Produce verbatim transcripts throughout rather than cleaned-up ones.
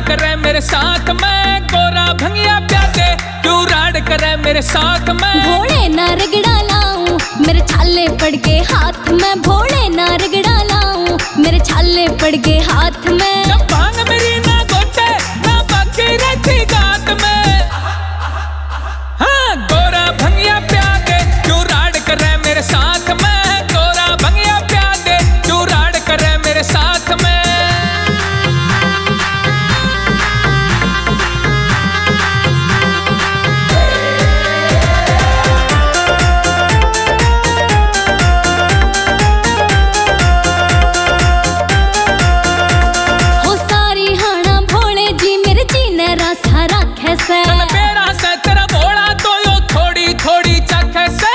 करे मेरे साथ में, गोरा भंगिया प्यादे क्यों राड करे मेरे साथ में। भोले ना रगड़ा लाऊं मेरे छाले पड़ गए हाथ में, भोले ना रगड़ा लाऊं मेरे छाले पड़ गए हाथ में। जब भांग मेरी ना गोटे ना बाकी रहती गात में। हाँ गोरा भंगिया प्यादे क्यों राड करे मेरे साथ में, गोरा भंगिया प्यादे क्यों राड करे मेरे साथ में। तन बेड़ा से तेरा भोला तो यो थोड़ी थोड़ी चखे से।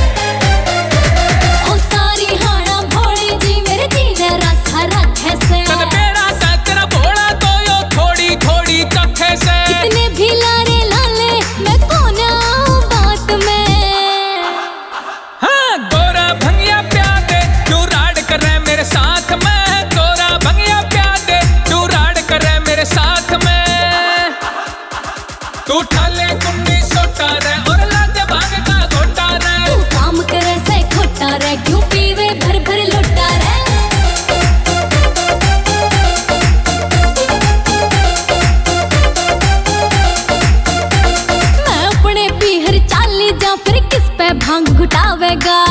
ओ सारी हाड़ा भोले जी मेरे जीने रासा रखे से। तन बेड़ा से तेरा भोला तो यो थोड़ी थोड़ी चखे से। कितने भी लारे लाले मैं कौन आऊं बात में। हाँ गोरा भंगिया प्यादे क्यों राड करे मेरे साथ में, गोरा भंगिया प्यादे क्यों राड करे मेरे साथ में। तू ठाले कुंडी सोटा रे और लागे भांग का घोटा रे। तू काम करे से खोटा रे क्यों पीवे भर भर लोटा रे। मैं अपने पीहर चाली जा फिर किस पे भांग घुटावेगा।